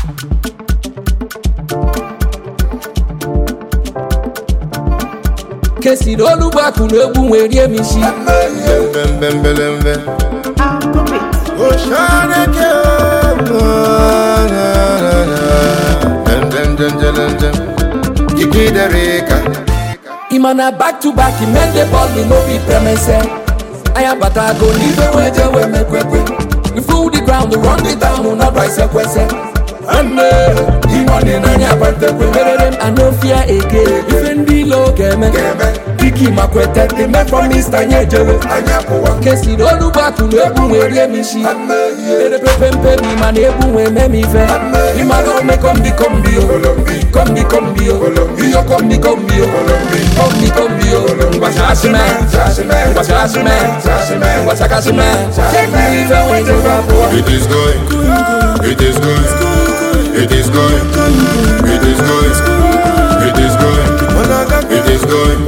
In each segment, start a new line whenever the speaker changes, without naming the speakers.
Kesi dolu baku n'egwu nwere emishi.
Bembelembe. Oshaneke.
Imana back to back, he made the ball, he no be premise. I am but I go leave away we make we fool the ground, we run it down, we not rise a question. And the money na nya bante we I no fear again. Even below game, Kiki makwete, the man from Mr. Nyejewe. Kesi dolu baku n'egwu nwere emishi. Ere pepe mi man egwu we me mi fe. Imano me kombi yo, kombi yo. Yo kombi yo, kombi yo. Washashime, washakashime. Take me even when you rap.
It is going, it is going. It is going, it is going, it is going, it is going.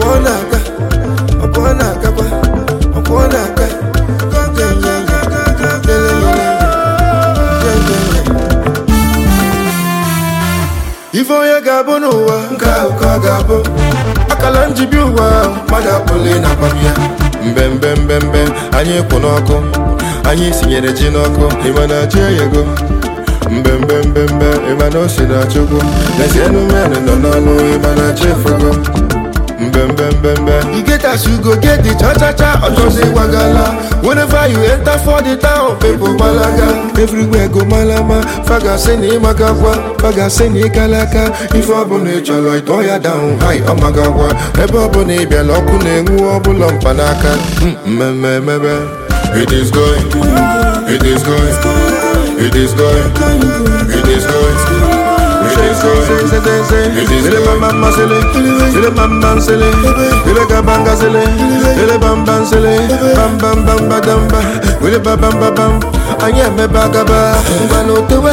Ifo ya gabo n'ụwa, nka gabo. Akala njibi ụwa, madapụle na kwamia. Mbembe, anyị kwụ n'ọkụ, anyị sinyere ji n'ọkụ, ịmana ji eyego. Mbembe, imano sina chukwu. Nesi enu menu no n'ọnụ, imana chefugo. Mbembe, you get as you go get the cha-cha-cha, otosi wagala. Whenever you enter for the town, people malaga. Everywhere go malama, faga seni magagwa, faga seni kalaka. If obune chalo itoya down high, omagagwa. Ebe obune bialoku nengu obulo mpanaka. Mbembe, it is going, it is going. It is going, it is going, it is going, it is going. Mama sele, ele mama sele, ele kabanga sele, ele bamba sele, bam badamba, ele bam. Anya me bagaba, ngano tewe.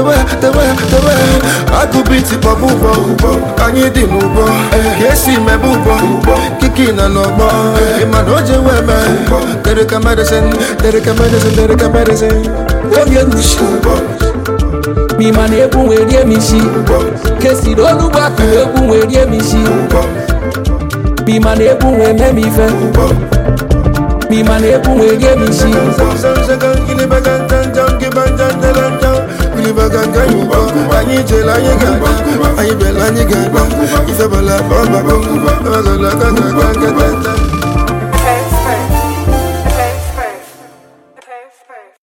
Aku biti pabubo, anya di mubo. Yesi me bubo, kiki na nobo. Imanoje weme, tereka medicine.
Onye nushi mi man egwu nwere emishi. Kesi dolu baku egwu nwere emishi. Mi man egwu nwere memife. Mi man egwu nwere emishi.
Anyị jela anyị ga-agba, anyị bela anyị ga-agba. Ife bala bọba,